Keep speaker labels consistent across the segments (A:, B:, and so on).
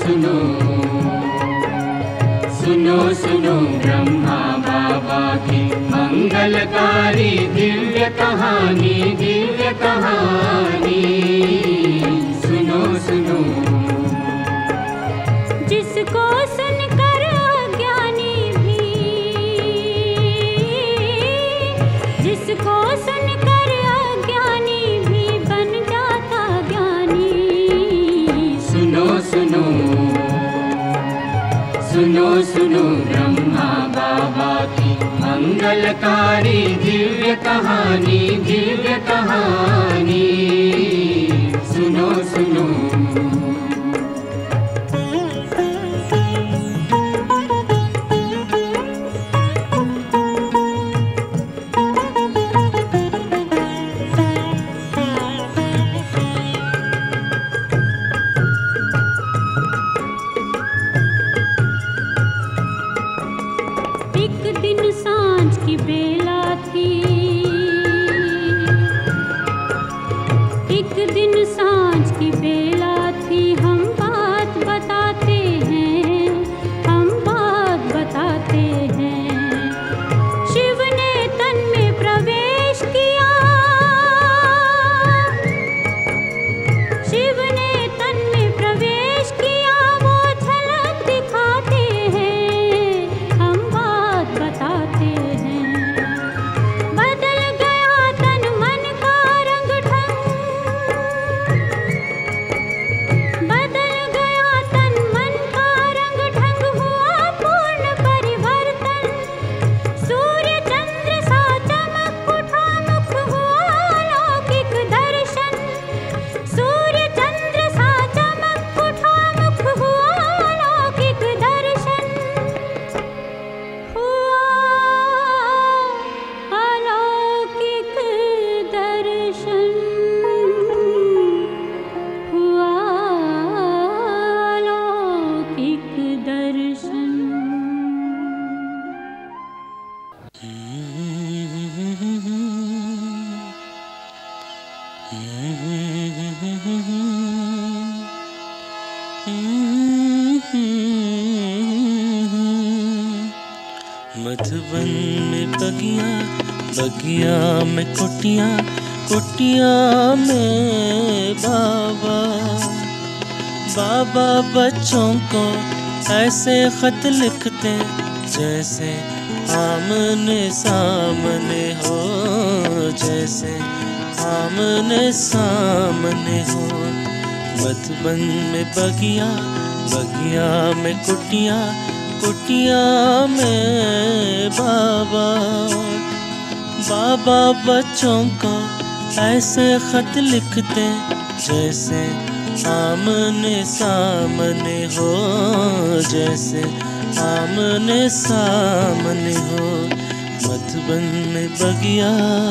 A: सुनो सुनो सुनो ब्रह्मा बाबा की मंगलकारी दिव्य कहानी, दिव्य कहानी। सुनो सुनो
B: जिसको सुनकर अज्ञानी भी, जिसको सुनकर अज्ञानी भी बन जाता ज्ञानी।
A: सुनो सुनो सुनो सुनो ब्रह्मा बाबा की मंगलकारी दिव्य कहानी, दिव्य कहानी। सुनो सुनो
C: मधुबन में बगिया, बगिया में कुटिया, कुटिया में बाबा। बाबा बच्चों को ऐसे खत लिखते जैसे आमने सामने हो, जैसे आमने सामने हो। मधुबन में बगिया, बगिया में कुटिया, कुटिया में बाबा। बाबा बच्चों को ऐसे खत लिखते जैसे आमने सामने हो, जैसे आमने सामने हो। मधुबन में बगिया,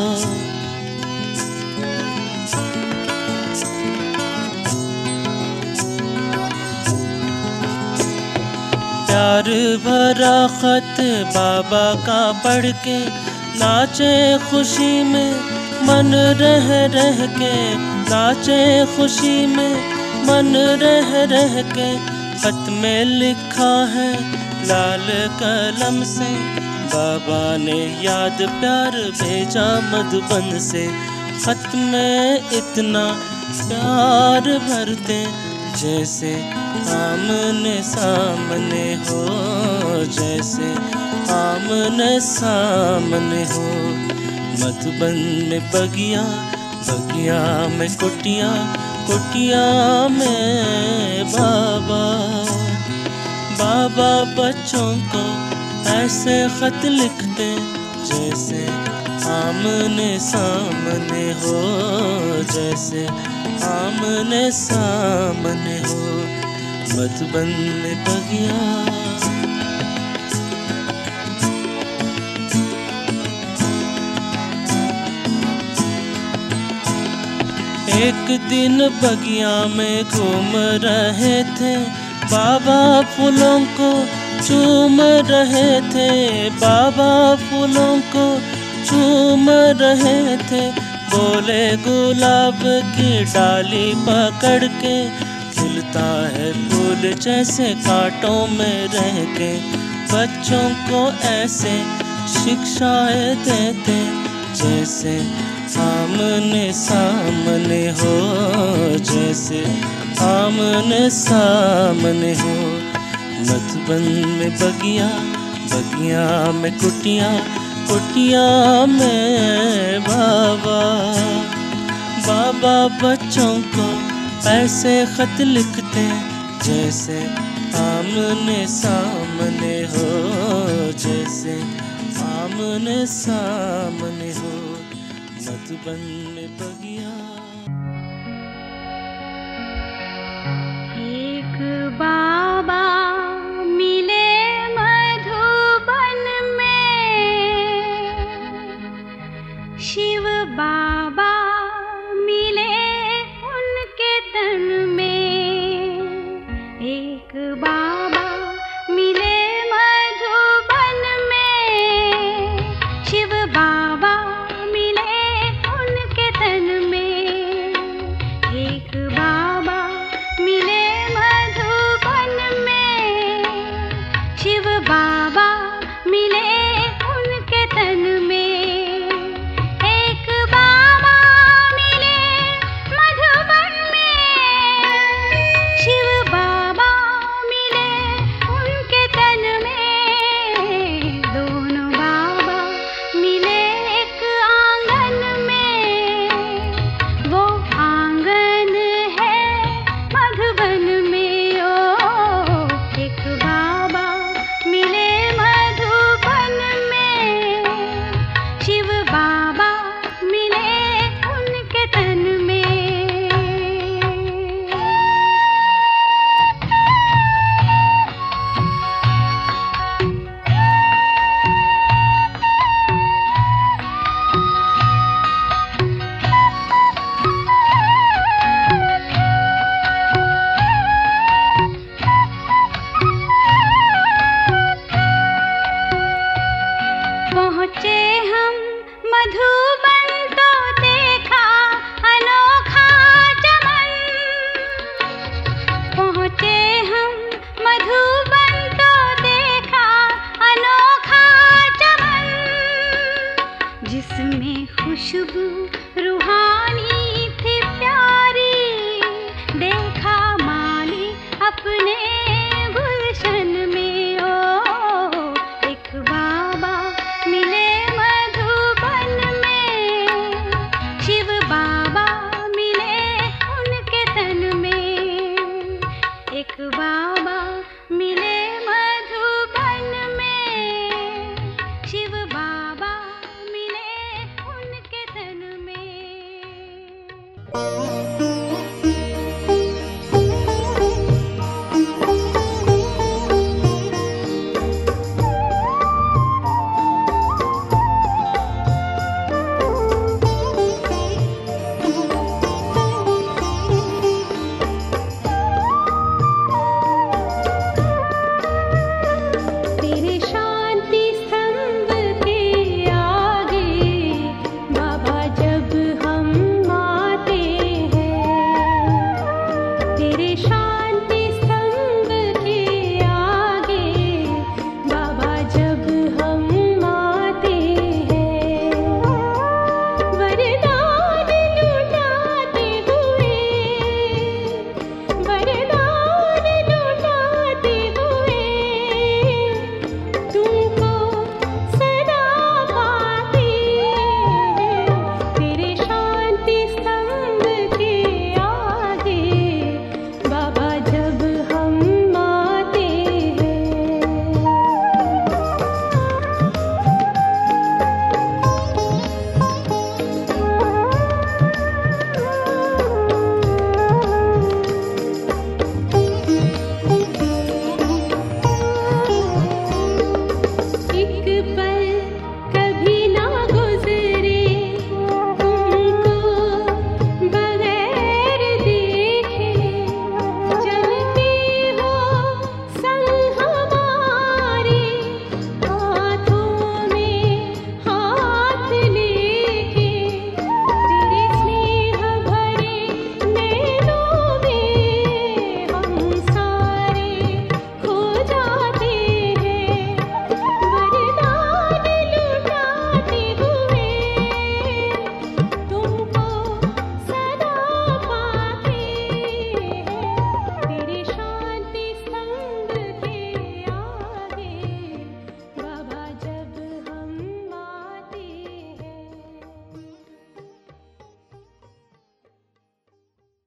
C: प्यार भरा खत बाबा का पढ़ के नाचे खुशी में मन रह रह के, नाचे खुशी में मन रह रह के। खत में लिखा है लाल कलम से, बाबा ने याद प्यार भेजा मधुबन से। खत में इतना प्यार भरते जैसे आमने सामने हो, जैसे आमने सामने हो। मधुबन में बगिया, बगिया में कुटिया, कुटिया में बाबा। बाबा बच्चों को ऐसे खत लिखते जैसे आमने सामने हो, जैसे आमने सामने हो। मधुबन में बगिया, एक दिन बगिया में घूम रहे थे, बाबा फूलों को चूम रहे थे, बाबा फूलों को चूम रहे थे। बोले गुलाब की डाली पकड़ के खिलता है फूल जैसे कांटों में रह के, बच्चों को ऐसे शिक्षाएं देते जैसे आमने सामने हो, जैसे आमने सामने हो। मधुबन में बगिया, बगिया में कुटिया, कुटिया में बाबा। बाबा बच्चों को ऐसे खत लिखते जैसे आमने सामने हो, जैसे आमने सामने हो। मधुबन में बगिया।